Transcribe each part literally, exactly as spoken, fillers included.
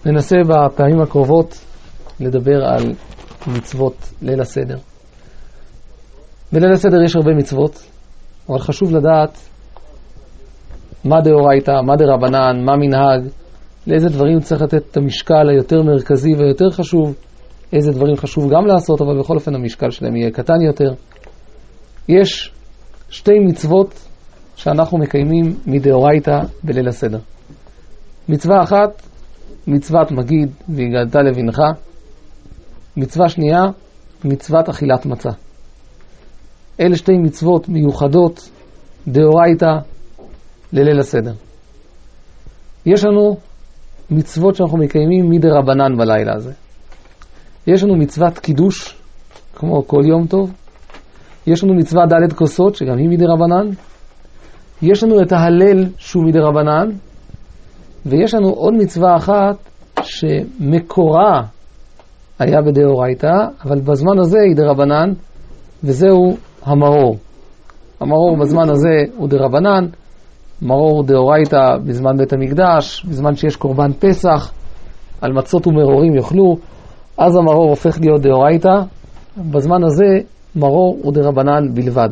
ננסה בפעמים הקרובות לדבר על מצוות ליל הסדר. בליל הסדר יש הרבה מצוות, אבל חשוב לדעת מה דאורייתא, מה דרבנן, מה מנהג, לאיזה דברים צריך לתת את המשקל היותר מרכזי ויותר חשוב, איזה דברים חשוב גם לעשות, אבל בכל אופן המשקל שלהם יהיה קטן יותר. יש שתי מצוות שאנחנו מקיימים מדאורייתא בליל הסדר. מצווה אחת, מצוות מגיד והגדת לבנך. מצווה שנייה, מצוות אכילת מצה. אלה שתי מצוות מיוחדות דאורייתא לליל הסדר. יש לנו מצוות שאנחנו מקיימים מדרבנן בלילה הזה. יש לנו מצוות קידוש, כמו כל יום טוב. יש לנו מצווה ד' כוסות, שגם היא מדרבנן. יש לנו את ההלל שהוא מדרבנן. ויש לנו עוד מצווה אחת שמקורה היה בדאורייתא, אבל בזמן הזה היא דרבנן, וזהו המרור. המרור בזמן הזה הוא דרבנן, מרור דאורייתא בזמן בית המקדש, בזמן שיש קורבן פסח, על מצות ומרורים יאכלו, אז המרור הופך להיות דאורייתא, בזמן הזה מרור הוא דרבנן בלבד.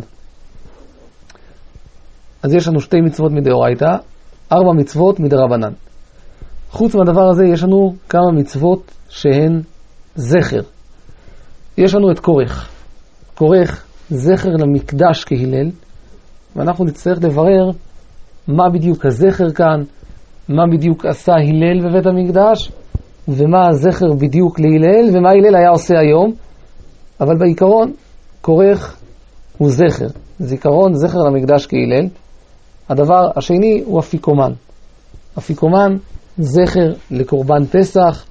אז יש לנו שתי מצוות מדאורייתא, ארבע מצוות מדרבנן. חוץ מהדבר הזה יש לנו כמה מצוות שהן זכר. יש לנו את כורך. כורך זכר למקדש כהלל, ואנחנו נצטרך לברר מה בדיוק הזכר כאן, מה בדיוק עשה הלל בבית המקדש, ומה הזכר בדיוק להלל, ומה הלל היה עושה היום. אבל בעיקרון, כורך הוא זכר. זיכרון, זכר למקדש כהלל. הדבר השני הוא אפיקומן. אפיקומן, זכר לקורבן פסח,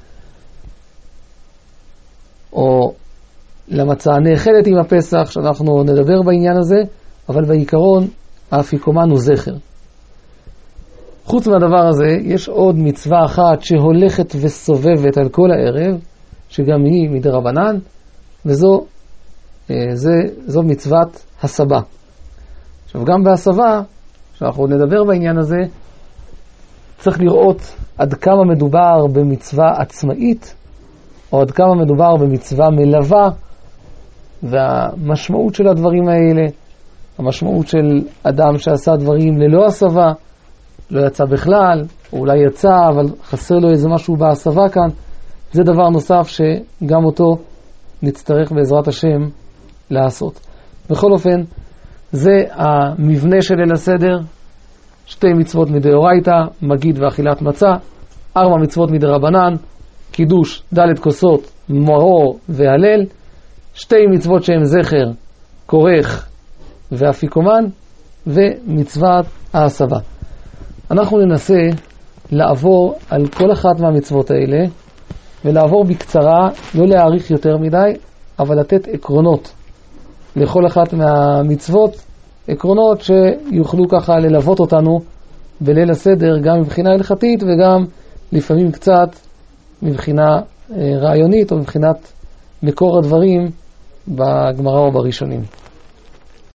או למצה הנאכלת עם הפסח, שאנחנו נדבר בעניין הזה, אבל בעיקרון האפיקומן הוא זכר. חוץ מהדבר הזה, יש עוד מצווה אחת שהולכת וסובבת על כל הערב, שגם היא מדרבנן, וזו זה, זו מצוות הסבה. עכשיו גם בהסבה, שאנחנו נדבר בעניין הזה, צריך לראות עד כמה מדובר במצווה עצמאית, או עד כמה מדובר במצווה מלווה, והמשמעות של הדברים האלה, המשמעות של אדם שעשה דברים ללא הסבה, לא יצא בכלל, או אולי יצא, אבל חסר לו איזה משהו בהסבה כאן, זה דבר נוסף שגם אותו נצטרך בעזרת השם לעשות. בכל אופן, זה המבנה של ליל הסדר, שתי מצוות מדאורייתא, מגיד ואכילת מצה, ארבע מצוות מדרבנן, קידוש, ד' כוסות, מרור והלל, שתי מצוות שהן זכר, כורך ואפיקומן, ומצוות ההסבה. אנחנו ננסה לעבור על כל אחת מהמצוות האלה, ולעבור בקצרה, לא להאריך יותר מדי, אבל לתת עקרונות לכל אחת מהמצוות, עקרונות שיוכלו ככה ללוות אותנו בליל הסדר, גם מבחינה הלכתית וגם לפעמים קצת מבחינה רעיונית או מבחינת מקור הדברים בגמרא או בראשונים.